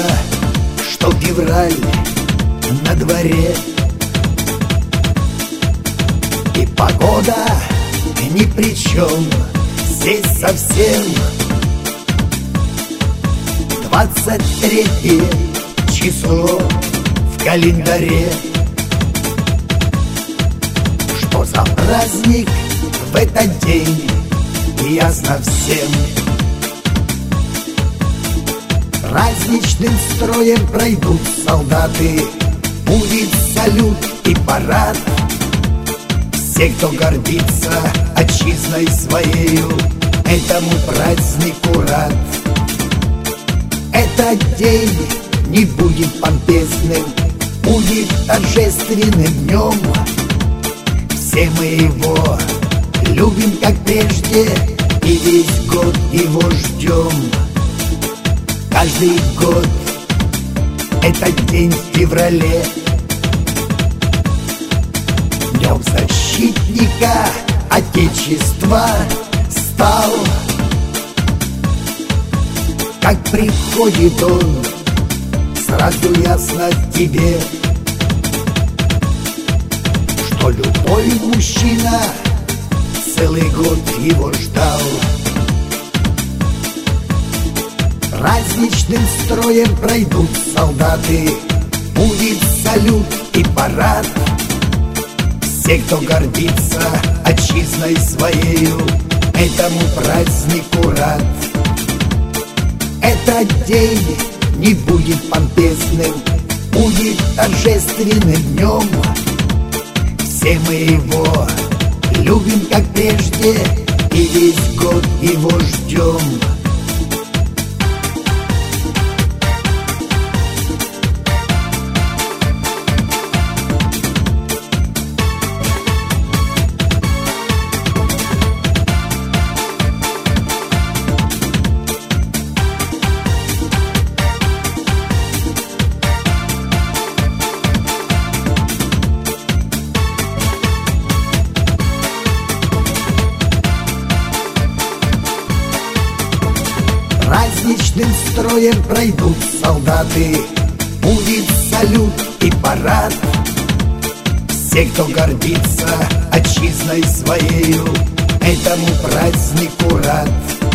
что февраль на дворе, и погода ни при чем здесь совсем. 23 число в календаре. Что за праздник в этот день, ясно всем. Праздничным строем пройдут солдаты, будет салют и парад. Все, кто гордится отчизной своею, этому празднику рад. Этот день не будет помпезным, будет торжественным днем. Все мы его любим, как прежде, и весь год его ждем. Каждый год этот день в феврале днем защитника Отечества стал. Как приходит он, сразу ясно тебе, что любой мужчина целый год его ждал. Праздничным строем пройдут солдаты, будет салют и парад. Все, кто гордится отчизной своею, этому празднику рад. Этот день не будет помпезным, будет торжественным днем. Все мы его любим, как прежде, и весь год его ждем. Праздничным строем пройдут солдаты, будет салют и парад. Все, кто гордится отчизной своею, этому празднику рад.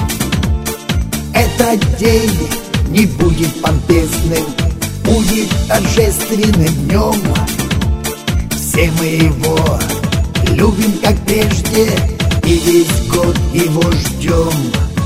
Этот день не будет помпезным, будет торжественным днем. Все мы его любим, как прежде, и весь год его ждем.